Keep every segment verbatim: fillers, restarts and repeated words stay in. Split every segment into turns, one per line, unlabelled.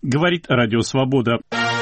Говорит Радио Свобода.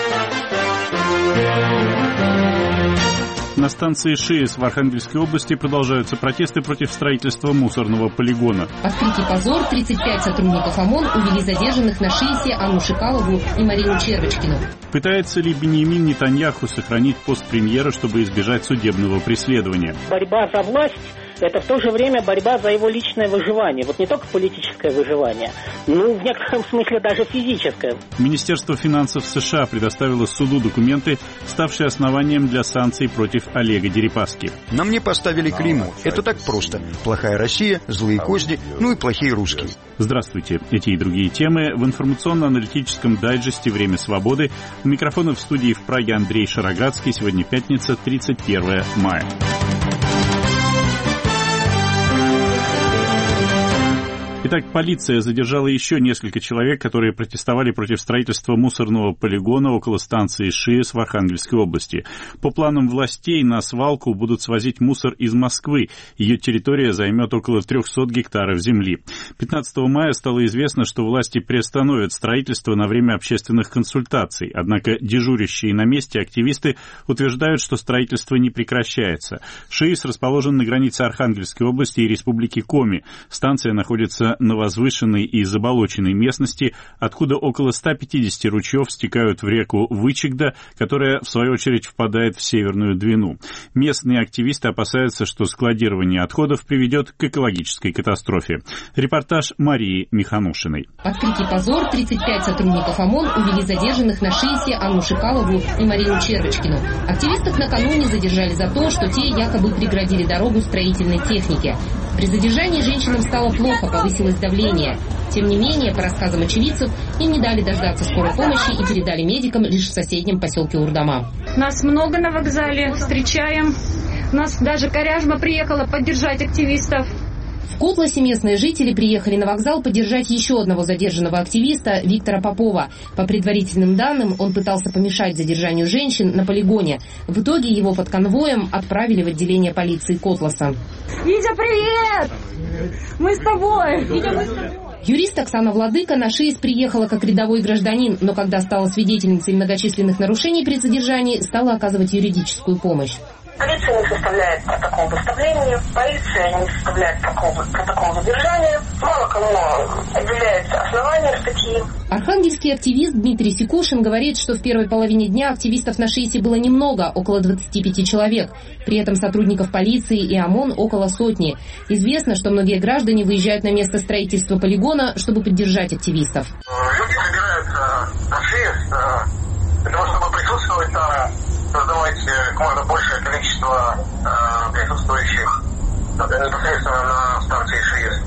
На станции ШИЭС в Архангельской области продолжаются протесты против строительства мусорного полигона.
Открытий позор. тридцать пять сотрудников ОМОН увели задержанных на ШИЭСе Анну Шикалову и Марину Червочкину.
Пытается ли Биньямин Нетаньяху сохранить пост премьера, чтобы избежать судебного преследования?
Борьба за власть – это в то же время борьба за его личное выживание. Вот не только политическое выживание, но в некотором смысле даже физическое.
Министерство финансов США предоставило суду документы, ставшие основанием для санкций против Олега Дерипаски.
На мне поставили клеймо. Это так просто. Плохая Россия, злые козни, ну и плохие русские.
Здравствуйте. Эти и другие темы в информационно-аналитическом дайджесте «Время свободы». У микрофона в студии в Праге Андрей Шароградский. Сегодня пятница, тридцать первое мая. Итак, полиция задержала еще несколько человек, которые протестовали против строительства мусорного полигона около станции ШИЭС в Архангельской области. По планам властей на свалку будут свозить мусор из Москвы. Ее территория займет около трехсот гектаров земли. пятнадцатого мая стало известно, что власти приостановят строительство на время общественных консультаций. Однако дежурящие на месте активисты утверждают, что строительство не прекращается. ШИЭС расположен на границе Архангельской области и Республики Коми. Станция находится на возвышенной и заболоченной местности, откуда около ста пятидесяти ручьев стекают в реку Вычегда, которая, в свою очередь, впадает в Северную Двину. Местные активисты опасаются, что складирование отходов приведет к экологической катастрофе. Репортаж Марии Миханушиной.
Открытий позор. тридцать пять сотрудников ОМОН увели задержанных на ШИЭСе Анну Шикалову и Марину Червочкину. Активистов накануне задержали за то, что те якобы преградили дорогу строительной технике. При задержании женщинам стало плохо, повысилось давление. Тем не менее, по рассказам очевидцев, им не дали дождаться скорой помощи и передали медикам лишь в соседнем поселке Урдама.
Нас много на вокзале, встречаем. У нас даже Коряжма приехала поддержать активистов.
В Котласе местные жители приехали на вокзал поддержать еще одного задержанного активиста Виктора Попова. По предварительным данным, он пытался помешать задержанию женщин на полигоне. В итоге его под конвоем отправили в отделение полиции Котласа.
Витя, привет! Мы с тобой! Витя, мы с тобой!
Юрист Оксана Владыка на ШИЭС приехала как рядовой гражданин, но когда стала свидетельницей многочисленных нарушений при задержании, стала оказывать юридическую помощь.
Полиция не составляет протокол доставления, полиция не составляет протокол задержания, мало кому определяется основание статьи.
Архангельский активист Дмитрий Секушин говорит, что в первой половине дня активистов на ШИЭСе было немного, около двадцати пяти человек. При этом сотрудников полиции и ОМОН около сотни. Известно, что многие граждане выезжают на место строительства полигона, чтобы поддержать активистов.
Люди собираются на ШИЭС для того, чтобы присутствовать там, создавать как можно большее количество э, присутствующих непосредственно на станции ШИЭС.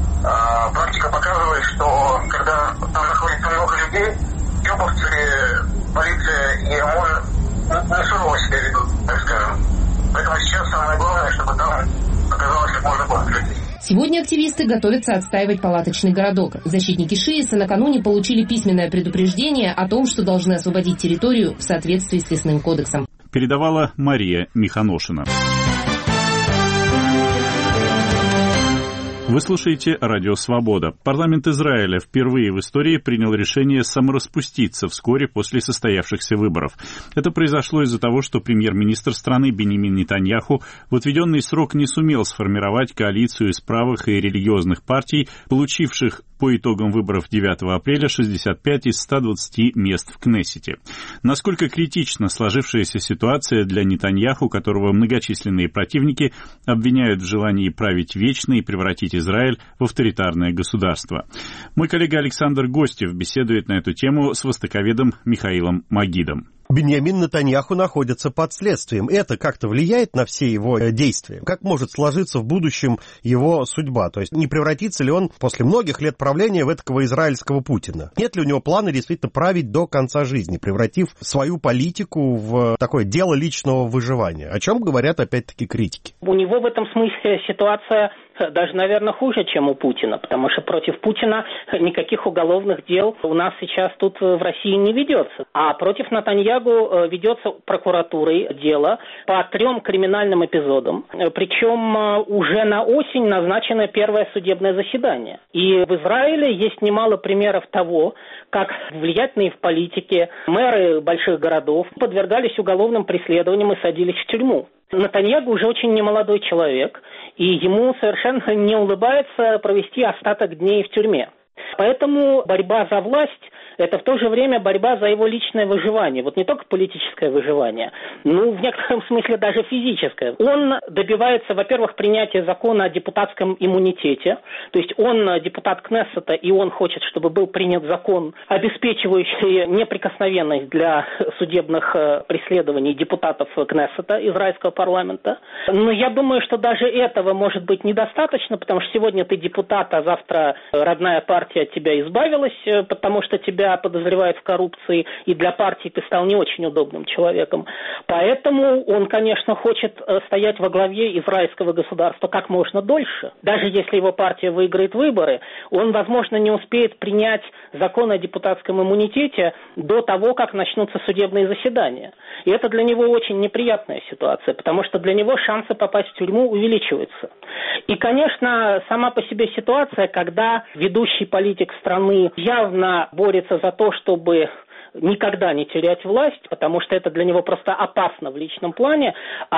Э, практика показывает, что когда там находится много людей, ёбовцы, полиция и ОМОН не сурово себя ведут, так скажем. Поэтому сейчас самое главное, чтобы там оказалось как можно больше людей.
Сегодня активисты готовятся отстаивать палаточный городок. Защитники ШИЭСа накануне получили письменное предупреждение о том, что должны освободить территорию в соответствии с Лесным кодексом.
Передавала Мария Миханошина. Вы слушаете Радио Свобода. Парламент Израиля впервые в истории принял решение самораспуститься вскоре после состоявшихся выборов. Это произошло из-за того, что премьер-министр страны Биньямин Нетаньяху в отведенный срок не сумел сформировать коалицию из правых и религиозных партий, получивших по итогам выборов девятого апреля шестьдесят пять из ста двадцати мест в Кнессете. Насколько критична сложившаяся ситуация для Нетаньяху, которого многочисленные противники обвиняют в желании править вечно и превратить Израиль в авторитарное государство? Мой коллега Александр Гостев беседует на эту тему с востоковедом Михаилом Магидом.
Биньямин Нетаньяху находится под следствием. Это как-то влияет на все его действия? Как может сложиться в будущем его судьба? То есть не превратится ли он после многих лет правления в этакого израильского Путина? Нет ли у него плана действительно править до конца жизни, превратив свою политику в такое дело личного выживания? О чем говорят опять-таки критики?
У него в этом смысле ситуация даже, наверное, хуже, чем у Путина, потому что против Путина никаких уголовных дел у нас сейчас тут в России не ведется. А против Нетаньяху ведется прокуратурой дело по трем криминальным эпизодам. Причем уже на осень назначено первое судебное заседание. И в Израиле есть немало примеров того, как влиятельные в политике мэры больших городов подвергались уголовным преследованиям и садились в тюрьму. Нетаньяху уже очень немолодой человек, и ему совершенно не улыбается провести остаток дней в тюрьме. Поэтому борьба за власть – это в то же время борьба за его личное выживание. Вот не только политическое выживание, но в некотором смысле даже физическое. Он добивается, во-первых, принятия закона о депутатском иммунитете. То есть он депутат Кнессета, и он хочет, чтобы был принят закон, обеспечивающий неприкосновенность для судебных преследований депутатов Кнессета, израильского парламента. Но я думаю, что даже этого может быть недостаточно, потому что сегодня ты депутат, а завтра родная партия от тебя избавилась, потому что тебя подозревают в коррупции, и для партии ты стал не очень удобным человеком. Поэтому он, конечно, хочет стоять во главе израильского государства как можно дольше. Даже если его партия выиграет выборы, он, возможно, не успеет принять закон о депутатском иммунитете до того, как начнутся судебные заседания. И это для него очень неприятная ситуация, потому что для него шансы попасть в тюрьму увеличиваются. И, конечно, сама по себе ситуация, когда ведущий политик страны явно борется за то, чтобы никогда не терять власть, потому что это для него просто опасно в личном плане,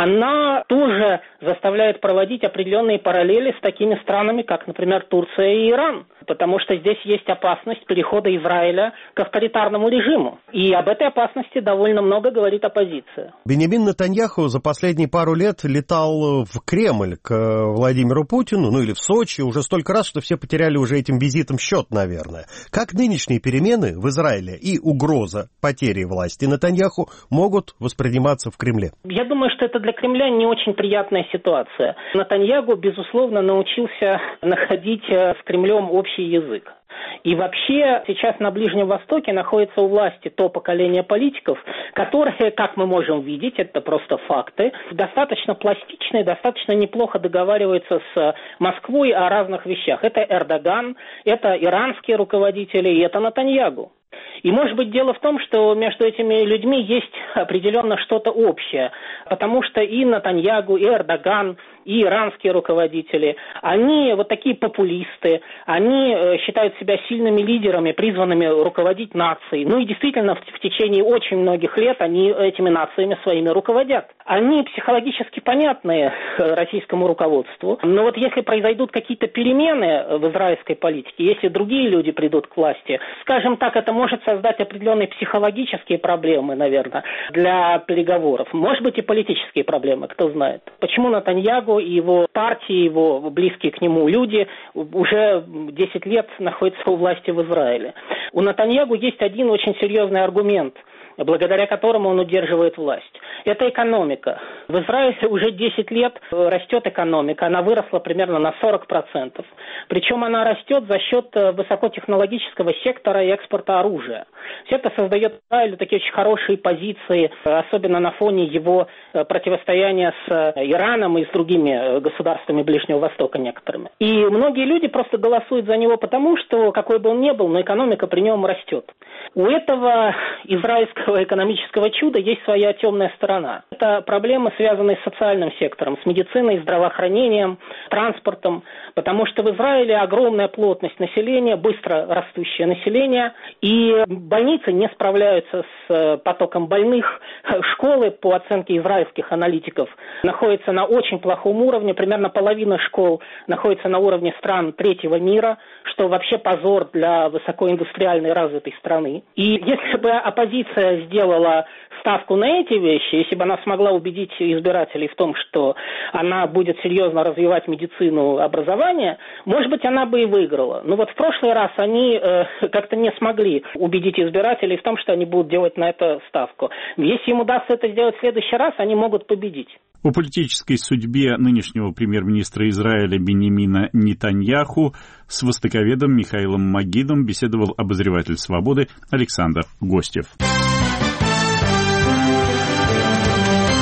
она тоже заставляет проводить определенные параллели с такими странами, как, например, Турция и Иран, потому что здесь есть опасность перехода Израиля к авторитарному режиму. И об этой опасности довольно много говорит оппозиция.
Беньямин Нетаньяху за последние пару лет летал в Кремль к Владимиру Путину, ну или в Сочи, уже столько раз, что все потеряли уже этим визитом счет, наверное. Как нынешние перемены в Израиле и угроза потери власти Нетаньяху могут восприниматься в Кремле?
Я думаю, что это для Кремля не очень приятная ситуация. Нетаньяху, безусловно, научился находить с Кремлем общий язык. И вообще сейчас на Ближнем Востоке находится у власти то поколение политиков, которые, как мы можем видеть, это просто факты, достаточно пластично и достаточно неплохо договариваются с Москвой о разных вещах. Это Эрдоган, это иранские руководители и это Нетаньяху. И, может быть, дело в том, что между этими людьми есть определенно что-то общее, потому что и Нетаньяху, и Эрдоган, и иранские руководители, они вот такие популисты, они э, считают себя сильными лидерами, призванными руководить нацией. Ну и действительно, в, в течение очень многих лет они этими нациями своими руководят. Они психологически понятны российскому руководству, но вот если произойдут какие-то перемены в израильской политике, если другие люди придут к власти, скажем так, это может создать определенные психологические проблемы, наверное, для переговоров. Может быть, и политические проблемы, кто знает. Почему Нетаньяху и его партии, его близкие к нему люди уже десять лет находятся у власти в Израиле? У Нетаньяху есть один очень серьезный аргумент, благодаря которому он удерживает власть. Это экономика. В Израиле уже десять лет растет экономика, она выросла примерно на сорок процентов. Причем она растет за счет высокотехнологического сектора и экспорта оружия. Все это создает Израилю такие очень хорошие позиции, особенно на фоне его противостояния с Ираном и с другими государствами Ближнего Востока некоторыми. И многие люди просто голосуют за него потому, что какой бы он ни был, но экономика при нем растет. У этого израильского экономического чуда есть своя темная сторона. Это проблемы, связанные с социальным сектором, с медициной, здравоохранением, транспортом, потому что в Израиле огромная плотность населения, быстро растущее население, и больницы не справляются с потоком больных. Школы, по оценке израильских аналитиков, находятся на очень плохом уровне, примерно половина школ находится на уровне стран третьего мира, что вообще позор для высокоиндустриальной развитой страны. И если бы оппозиция сделала ставку на эти вещи, если бы она смогла убедить избирателей в том, что она будет серьезно развивать медицину, образование, может быть, она бы и выиграла. Но вот в прошлый раз они э, как-то не смогли убедить избирателей в том, что они будут делать на это ставку. Если им удастся это сделать в следующий раз, они могут победить.
О политической судьбе нынешнего премьер-министра Израиля Беньямина Нетаньяху с востоковедом Михаилом Магидом беседовал обозреватель «Свободы» Александр Гостев.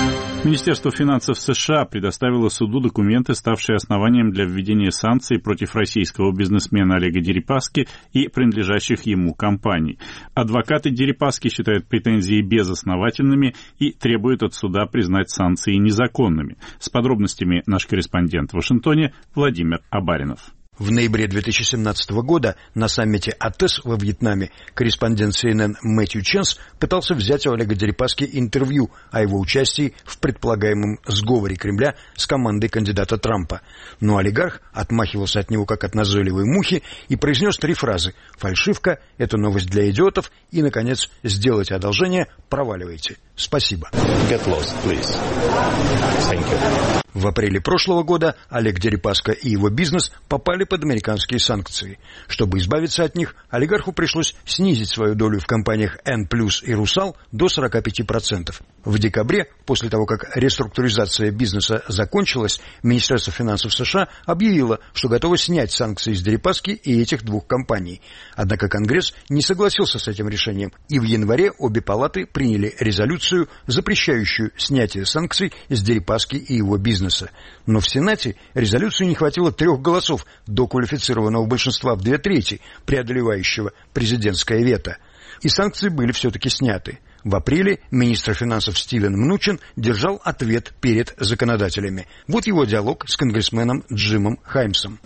Министерство финансов США предоставило суду документы, ставшие основанием для введения санкций против российского бизнесмена Олега Дерипаски и принадлежащих ему компаний. Адвокаты Дерипаски считают претензии безосновательными и требуют от суда признать санкции незаконными. С подробностями наш корреспондент в Вашингтоне Владимир Абаринов.
В ноябре две тысячи семнадцатого года на саммите АТЭС во Вьетнаме корреспондент си эн эн Мэтью Ченс пытался взять у Олега Дерипаски интервью о его участии в предполагаемом сговоре Кремля с командой кандидата Трампа. Но олигарх отмахивался от него как от назойливой мухи и произнес три фразы: «Фальшивка», «Это новость для идиотов» и, наконец, «Сделайте одолжение, проваливайте. Спасибо».
Get lost, please. Thank you.
В апреле прошлого года Олег Дерипаска и его бизнес попали под американские санкции. Чтобы избавиться от них, олигарху пришлось снизить свою долю в компаниях Н плюс и «Русал» до сорок пять процентов. В декабре, после того, как реструктуризация бизнеса закончилась, Министерство финансов США объявило, что готово снять санкции с Дерипаски и этих двух компаний. Однако Конгресс не согласился с этим решением, и в январе обе палаты приняли резолюцию, запрещающую снятие санкций с Дерипаски и его бизнеса. Но в Сенате резолюции не хватило трех голосов до квалифицированного большинства в две трети, преодолевающего президентское вето. И санкции были все-таки сняты. В апреле министр финансов Стивен Мнучин держал ответ перед законодателями. Вот его диалог с конгрессменом Джимом Хаймсом.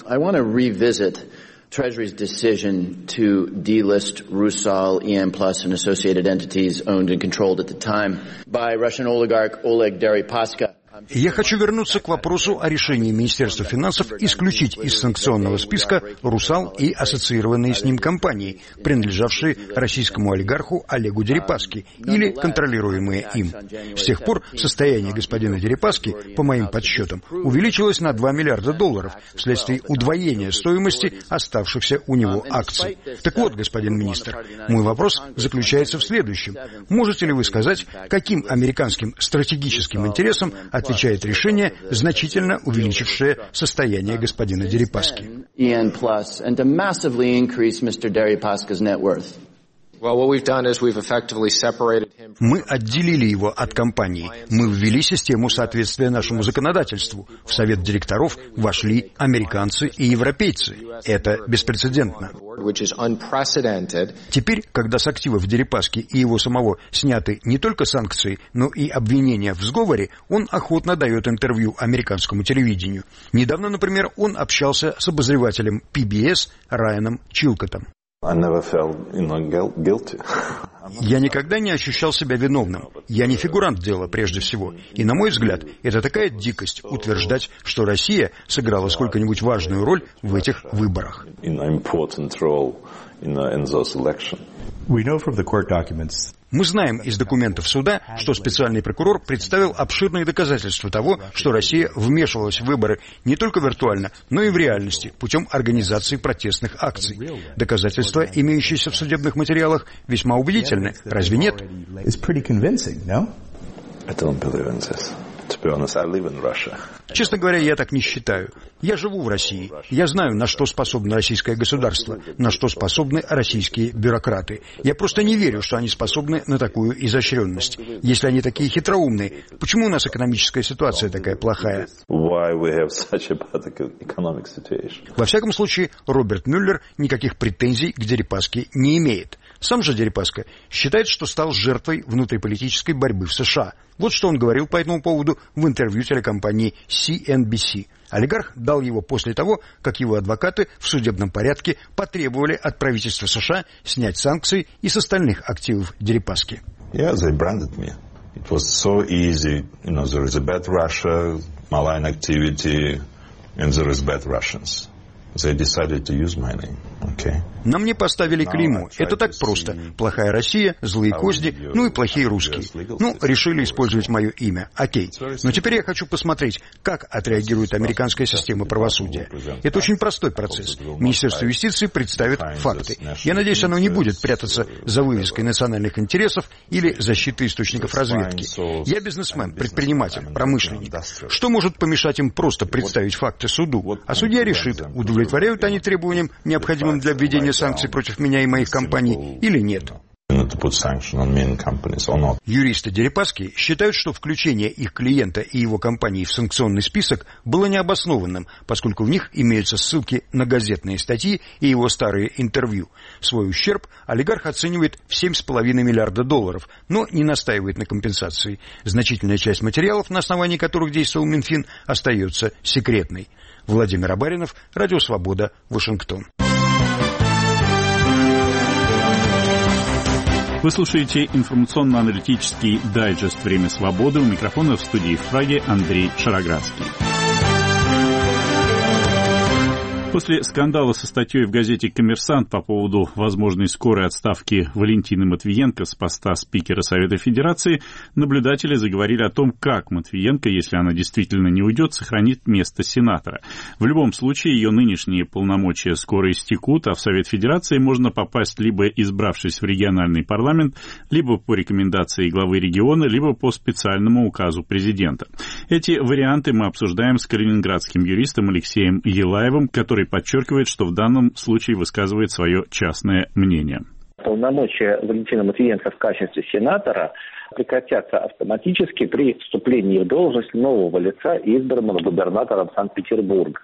Treasury's decision to delist Rusal, E M Plus, and associated entities owned and controlled at the time by Russian oligarch Oleg Deripaska.
Я хочу вернуться к вопросу о решении Министерства финансов исключить из санкционного списка «Русал» и ассоциированные с ним компании, принадлежавшие российскому олигарху Олегу Дерипаски или контролируемые им. С тех пор состояние господина Дерипаски, по моим подсчетам, увеличилось на два миллиарда долларов вследствие удвоения стоимости оставшихся у него акций. Так вот, господин министр, мой вопрос заключается в следующем. Можете ли вы сказать, каким американским стратегическим интересам отвечает решение, значительно увеличившее состояние господина Дерипаски? Мы отделили его от компании. Мы ввели систему соответствия нашему законодательству. В совет директоров вошли американцы и европейцы. Это беспрецедентно. Теперь, когда с активов Дерипаски и его самого сняты не только санкции, но и обвинения в сговоре, он охотно дает интервью американскому телевидению. Недавно, например, он общался с обозревателем пи би эс Райаном Чилкотом.
I never felt, you know, guilty.
Я никогда не ощущал себя виновным. Я не фигурант дела, прежде всего. И, на мой взгляд, это такая дикость утверждать, что Россия сыграла сколько-нибудь важную роль в этих выборах. Мы знаем из документов суда, что специальный прокурор представил обширные доказательства того, что Россия вмешивалась в выборы не только виртуально, но и в реальности, путем организации протестных акций. Доказательства, имеющиеся в судебных материалах, весьма убедительны. Разве нет? Честно говоря, я так не считаю. Я живу в России. Я знаю, на что способно российское государство, на что способны российские бюрократы. Я просто не верю, что они способны на такую изощренность. Если они такие хитроумные, почему у нас экономическая ситуация такая плохая? Во всяком случае, Роберт Мюллер никаких претензий к Дерипаске не имеет. Сам же Дерипаска считает, что стал жертвой внутриполитической борьбы в США. Вот что он говорил по этому поводу в интервью телекомпании си эн би си. Олигарх дал его после того, как его адвокаты в судебном порядке потребовали от правительства США снять санкции и с остальных активов Дерипаски.
Yeah, they branded me. It was so easy. You know, there is a bad Russia, malign activity, and there is bad Russians. They decided to use my name. Okay.
На мне поставили клеймо. Это так просто. Плохая Россия, злые козни, ну и плохие русские. Ну, решили использовать мое имя. Окей. Но теперь я хочу посмотреть, как отреагирует американская система правосудия. Это очень простой процесс. Министерство юстиции представит факты. Я надеюсь, оно не будет прятаться за вывеской национальных интересов или защиты источников разведки. Я бизнесмен, предприниматель, промышленник. Что может помешать им просто представить факты суду? А судья решит, удовлетворяют они требованиям, необходимым для введения санкций против меня и моих компаний, или нет.
The to put sanctions on many companies or not.
Юристы Дерипаски считают, что включение их клиента и его компании в санкционный список было необоснованным, поскольку в них имеются ссылки на газетные статьи и его старые интервью. Свой ущерб олигарх оценивает в семь с половиной миллиарда долларов, но не настаивает на компенсации. Значительная часть материалов, на основании которых действовал Минфин, остается секретной. Владимир Абаринов, Радио Свобода, Вашингтон.
Вы слушаете информационно-аналитический дайджест «Время свободы». У микрофона в студии в Праге Андрей Шароградский. После скандала со статьей в газете «Коммерсант» по поводу возможной скорой отставки Валентины Матвиенко с поста спикера Совета Федерации, наблюдатели заговорили о том, как Матвиенко, если она действительно не уйдет, сохранит место сенатора. В любом случае, ее нынешние полномочия скоро истекут, а в Совет Федерации можно попасть либо избравшись в региональный парламент, либо по рекомендации главы региона, либо по специальному указу президента. Эти варианты мы обсуждаем с калининградским юристом Алексеем Елаевым, который подчеркивает, что в данном случае высказывает свое частное мнение.
Полномочия Валентины Матвиенко в качестве сенатора прекратятся автоматически при вступлении в должность нового лица, избранного губернатором Санкт-Петербурга.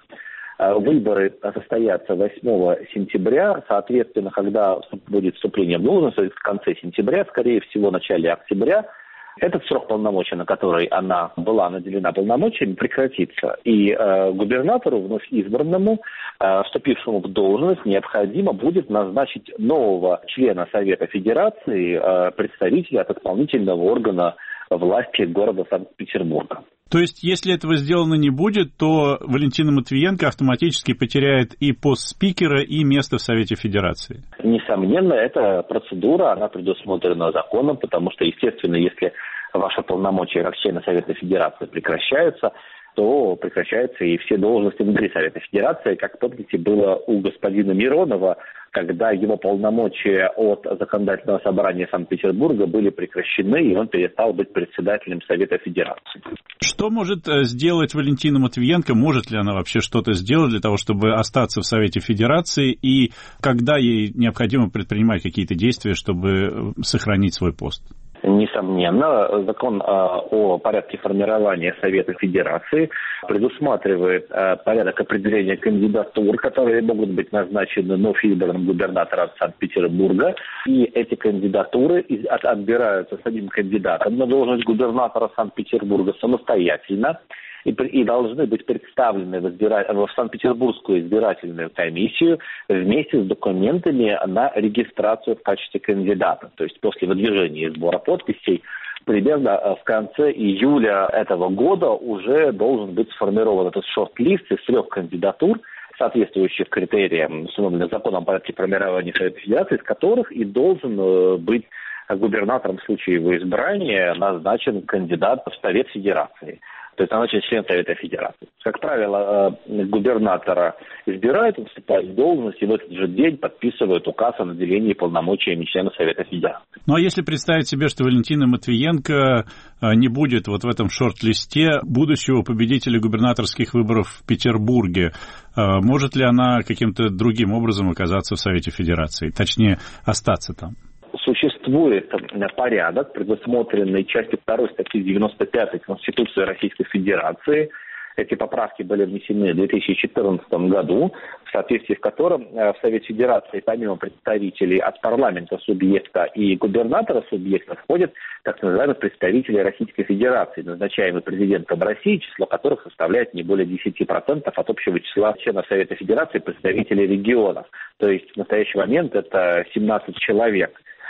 Выборы состоятся восьмого сентября, соответственно, когда будет вступление в должность, в конце сентября, скорее всего, в начале октября, этот срок полномочий, на который она была наделена полномочиями, прекратится. И э, губернатору, вновь избранному, э, вступившему в должность, необходимо будет назначить нового члена Совета Федерации, э, представителя от исполнительного органа власти города Санкт-Петербурга.
То есть, если этого сделано не будет, то Валентина Матвиенко автоматически потеряет и пост спикера, и место в Совете Федерации?
Несомненно, эта процедура, она предусмотрена законом, потому что, естественно, если ваши полномочия как члена Совета Федерации прекращаются, то прекращаются и все должности внутри Совета Федерации. Как помните, было у господина Миронова, когда его полномочия от Законодательного собрания Санкт-Петербурга были прекращены, и он перестал быть председателем Совета Федерации.
Что может сделать Валентина Матвиенко? Может ли она вообще что-то сделать для того, чтобы остаться в Совете Федерации? И когда ей необходимо предпринимать какие-то действия, чтобы сохранить свой пост?
Несомненно, закон о порядке формирования Совета Федерации предусматривает порядок определения кандидатур, которые могут быть назначены вновь избранным губернатором Санкт-Петербурга. И эти кандидатуры отбираются самим кандидатом на должность губернатора Санкт-Петербурга самостоятельно и, и должны быть представлены в, избира... в Санкт-Петербургскую избирательную комиссию вместе с документами на регистрацию в качестве кандидата. То есть после выдвижения и сбора подписей примерно в конце июля этого года уже должен быть сформирован этот шорт-лист из трех кандидатур, соответствующих критериям, установленным законом о порядке формирования Совета Федерации, из которых и должен быть губернатором в случае его избрания назначен кандидат в Совет Федерации. То есть назначен член Совета Федерации. Как правило, губернатора избирают, он вступает в должность, и в этот же день подписывают указ о наделении полномочиями члена Совета Федерации.
Ну а если представить себе, что Валентина Матвиенко не будет вот в этом шорт-листе будущего победителя губернаторских выборов в Петербурге, может ли она каким-то другим образом оказаться в Совете Федерации, точнее, остаться там?
Существует порядок, предусмотренный частью второй статьи девяносто пятой Конституции Российской Федерации. Эти поправки были внесены в две тысячи четырнадцатом году, в соответствии с которым в Совет Федерации помимо представителей от парламента субъекта и губернатора субъекта входят так называемые представители Российской Федерации, назначаемые президентом России, число которых составляет не более десять процентов от общего числа членов Совета Федерации представителей регионов. То есть в настоящий момент это семнадцать человек.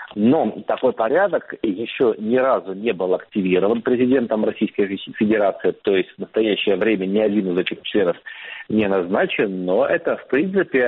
Но такой порядок еще ни разу не был активирован президентом Российской Федерации, то есть в настоящее время ни один из этих членов не назначен, но это, в принципе,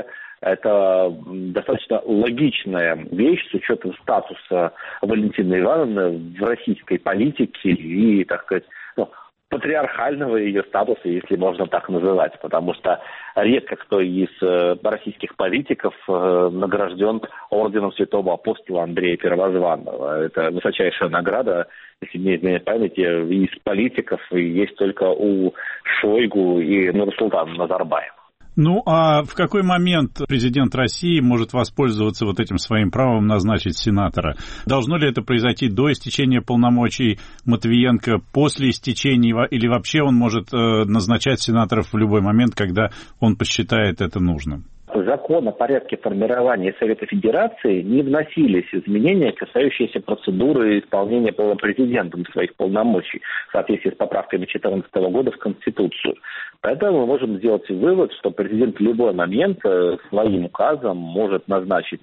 это достаточно логичная вещь с учетом статуса Валентины Ивановны в российской политике и, так сказать, ну, патриархального ее статуса, если можно так называть, потому что редко кто из э, российских политиков э, награжден орденом святого апостола Андрея Первозванного. Это высочайшая награда, если не изменяет памяти, из политиков есть только у Шойгу и Нурсултана Назарбаева.
Ну, а в какой момент президент России может воспользоваться вот этим своим правом назначить сенатора? Должно ли это произойти до истечения полномочий Матвиенко, после истечения, или вообще он может назначать сенаторов в любой момент, когда он посчитает это нужным?
В закон о порядке формирования Совета Федерации не вносились изменения, касающиеся процедуры исполнения президентом своих полномочий в соответствии с поправками две тысячи четырнадцатого года в Конституцию. Поэтому мы можем сделать вывод, что президент в любой момент своим указом может назначить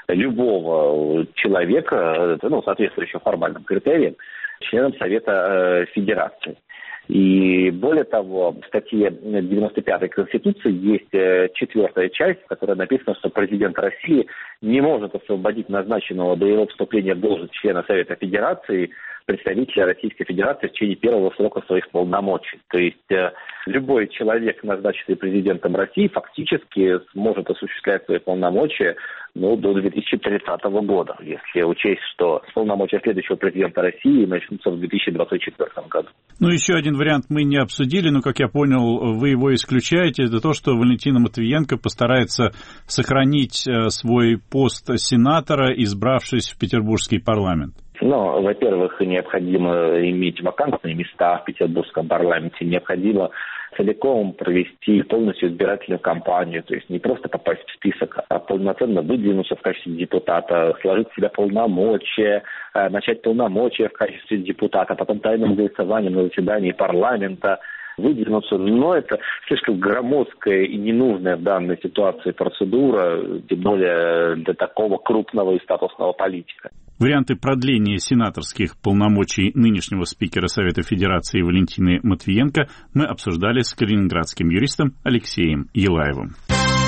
любого человека, ну, соответствующего формальным критериям, членом Совета Федерации. И более того, в статье девяносто пятой Конституции есть четвертая часть, в которой написано, что президент России не может освободить назначенного до его вступления в должность члена Совета Федерации представителя Российской Федерации в течение первого срока своих полномочий. То есть э, любой человек, назначенный президентом России, фактически сможет осуществлять свои полномочия ну, до две тысячи тридцатого года, если учесть, что полномочия следующего президента России начнутся в две тысячи двадцать четвёртом году.
Ну, еще один вариант мы не обсудили, но, как я понял, вы его исключаете. Это то, что Валентина Матвиенко постарается сохранить свой пост сенатора, избравшись в Петербургский парламент.
Ну, во-первых, необходимо иметь вакантные места в Петербургском парламенте, необходимо целиком провести полностью избирательную кампанию, то есть не просто попасть в список, а полноценно выдвинуться в качестве депутата, сложить в себя полномочия, начать полномочия в качестве депутата, потом тайным голосованием на заседании парламента выдвинуться. Но это слишком громоздкая и ненужная в данной ситуации процедура, тем более для такого крупного и статусного политика.
Варианты продления сенаторских полномочий нынешнего спикера Совета Федерации Валентины Матвиенко мы обсуждали с калининградским юристом Алексеем Елаевым.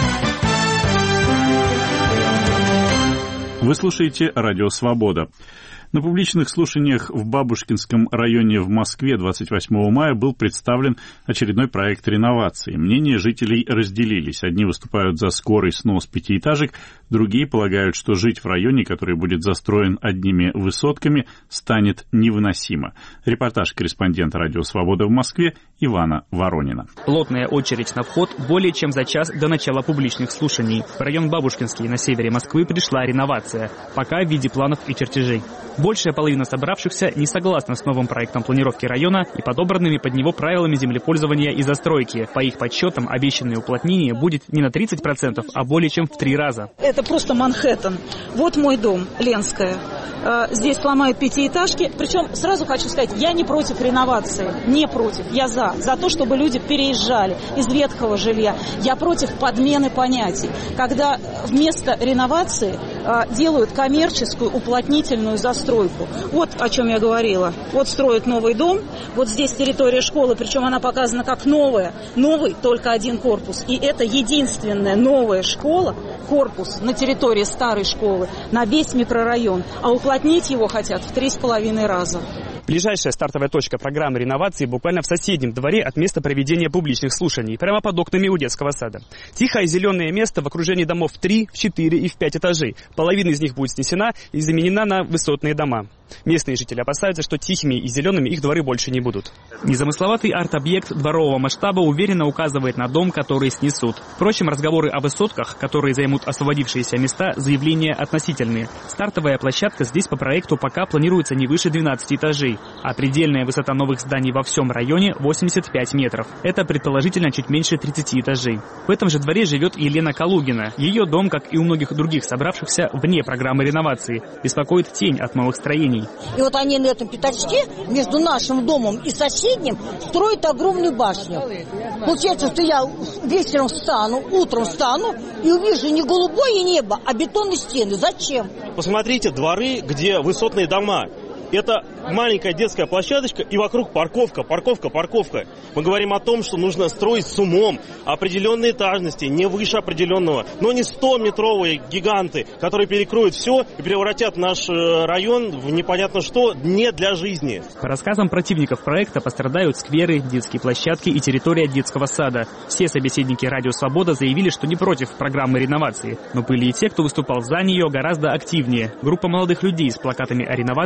Вы слушаете «Радио Свобода». На публичных слушаниях в Бабушкинском районе в Москве двадцать восьмого мая был представлен очередной проект реновации. Мнения жителей разделились. Одни выступают за скорый снос пятиэтажек, другие полагают, что жить в районе, который будет застроен одними высотками, станет невыносимо. Репортаж корреспондента «Радио Свобода» в Москве Ивана Воронина.
Плотная очередь на вход более чем за час до начала публичных слушаний. В район Бабушкинский на севере Москвы пришла реновация, пока в виде планов и чертежей. Большая половина собравшихся не согласна с новым проектом планировки района и подобранными под него правилами землепользования и застройки. По их подсчетам, обещанное уплотнение будет не на тридцать процентов, а более чем в три раза.
Это просто Манхэттен. Вот мой дом, Ленская. Здесь ломают пятиэтажки. Причем, сразу хочу сказать, я не против реновации. Не против. Я за. За то, чтобы люди переезжали из ветхого жилья. Я против подмены понятий. Когда вместо реновации делают коммерческую уплотнительную застройку. Вот о чем я говорила. Вот строят новый дом. Вот здесь территория школы. Причем она показана как новая. Новый только один корпус. И это единственная новая школа, корпус на территории старой школы, на весь микрорайон. А уплотнить его хотят в три с половиной раза.
Ближайшая стартовая точка программы реновации буквально в соседнем дворе от места проведения публичных слушаний, прямо под окнами у детского сада. Тихое зеленое место в окружении домов в три, в четыре и в пять этажей. Половина из них будет снесена и заменена на высотные дома. Местные жители опасаются, что тихими и зелеными их дворы больше не будут. Незамысловатый арт-объект дворового масштаба уверенно указывает на дом, который снесут. Впрочем, разговоры о высотках, которые займут освободившиеся места, заявления относительные. Стартовая площадка здесь по проекту пока планируется не выше двенадцати этажей, а предельная высота новых зданий во всем районе восемьдесят пять метров. Это предположительно чуть меньше тридцати этажей. В этом же дворе живет Елена Калугина. Ее дом, как и у многих других собравшихся, вне программы реновации. Беспокоит тень от новых строений.
И вот они на этом пятачке между нашим домом и соседним строят огромную башню. Получается, что я вечером встану, утром встану и увижу не голубое небо, а бетонные стены. Зачем?
Посмотрите дворы, где высотные дома. Это маленькая детская площадочка и вокруг парковка, парковка, парковка. Мы говорим о том, что нужно строить с умом, определенной этажности, не выше определенного, но не сто-метровые гиганты, которые перекроют все и превратят наш район в непонятно что, не для жизни.
По рассказам противников проекта пострадают скверы, детские площадки и территория детского сада. Все собеседники «Радио Свобода» заявили, что не против программы реновации, но были и те, кто выступал за нее гораздо активнее. Группа молодых людей с плакатами о реновации и новом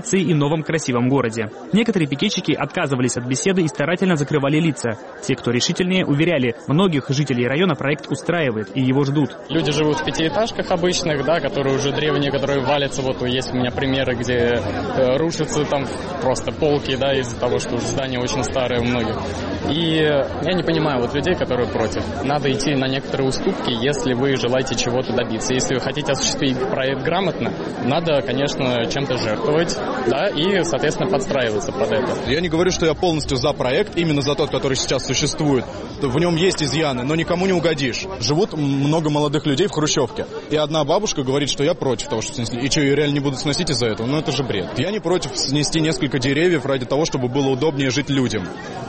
новом красивом городе. Некоторые пикетчики отказывались от беседы и старательно закрывали лица. Те, кто решительнее, уверяли, многих жителей района проект устраивает и его ждут.
Люди живут в пятиэтажках обычных, да, которые уже древние, которые валятся. Вот есть у меня примеры, где э, рушатся там просто полки, да, из-за того, что здания очень старые у многих. И я не понимаю вот людей, которые против. Надо идти на некоторые уступки, если вы желаете чего-то добиться. Если вы хотите осуществить проект грамотно, надо, конечно, чем-то жертвовать, да, и, соответственно, подстраиваться под это.
Я не говорю, что я полностью за проект, именно за тот, который сейчас существует. В нем есть изъяны, но никому не угодишь. Живут много молодых людей в хрущевке. И одна бабушка говорит, что я против того, что снесли. И что, ее реально не будут сносить из-за этого? Ну, это же бред. Я не против снести несколько деревьев ради того, чтобы было удобнее жить людям.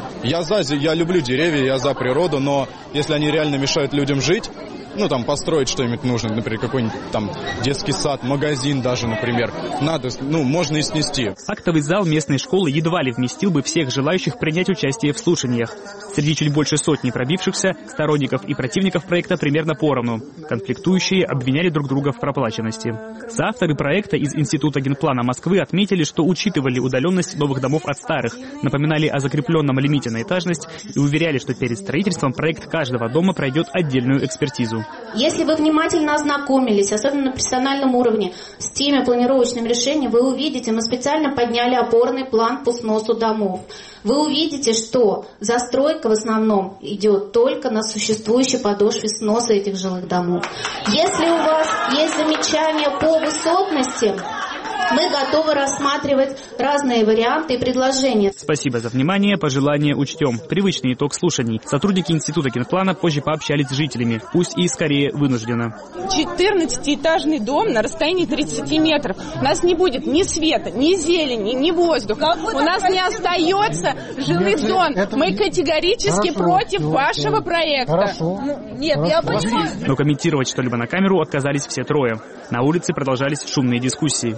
Я за, я люблю деревья, я за природу, но если они реально мешают людям жить, ну, там, построить что-нибудь нужно, например, какой-нибудь там детский сад, магазин даже, например, надо, ну, можно и снести.
Актовый зал местной школы едва ли вместил бы всех желающих принять участие в слушаниях. Среди чуть больше сотни пробившихся, сторонников и противников проекта примерно поровну. Конфликтующие обвиняли друг друга в проплаченности. Соавторы проекта из Института генплана Москвы отметили, что учитывали удаленность новых домов от старых, напоминали о закрепленном лимите на этажность и уверяли, что перед строительством проект каждого дома пройдет отдельную экспертизу.
Если вы внимательно ознакомились, особенно на персональном уровне, с теми планировочными решениями, вы увидите, мы специально подняли опорный план по сносу домов. Вы увидите, что застройка в основном идет только на существующей подошве сноса этих жилых домов. Если у вас есть замечания по высотности, мы готовы рассматривать разные варианты и предложения.
Спасибо за внимание, пожелания учтем. Привычный итог слушаний. Сотрудники Института генплана позже пообщались с жителями, пусть и скорее вынужденно.
четырнадцатиэтажный дом на расстоянии тридцати метров. У нас не будет ни света, ни зелени, ни воздуха. У нас не остается жилых зон. Мы категорически против вашего проекта.
Хорошо.
Нет, я понимаю.
Но комментировать что-либо на камеру отказались все трое. На улице продолжались шумные дискуссии.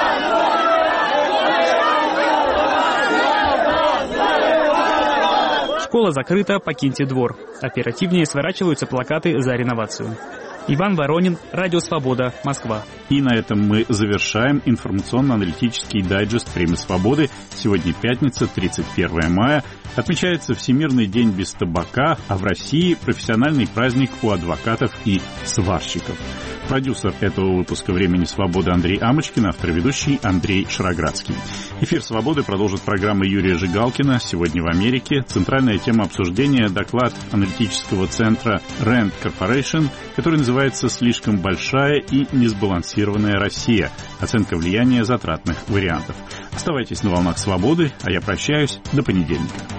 Школа закрыта, покиньте двор. Оперативнее сворачиваются плакаты за реновацию. Иван Воронин, Радио Свобода, Москва.
И на этом мы завершаем информационно-аналитический дайджест «Время свободы». Сегодня пятница, тридцать первое мая. Отмечается Всемирный день без табака, а в России профессиональный праздник у адвокатов и сварщиков. Продюсер этого выпуска «Времени свободы» Андрей Амочкин, автор и ведущий Андрей Шароградский. Эфир «Свободы» продолжит программа Юрия Жигалкина «Сегодня в Америке». Центральная тема обсуждения – доклад аналитического центра Rand Corporation, который называется «Слишком большая и несбалансированная Россия. Оценка влияния затратных вариантов». Оставайтесь на волнах «Свободы», а я прощаюсь до понедельника.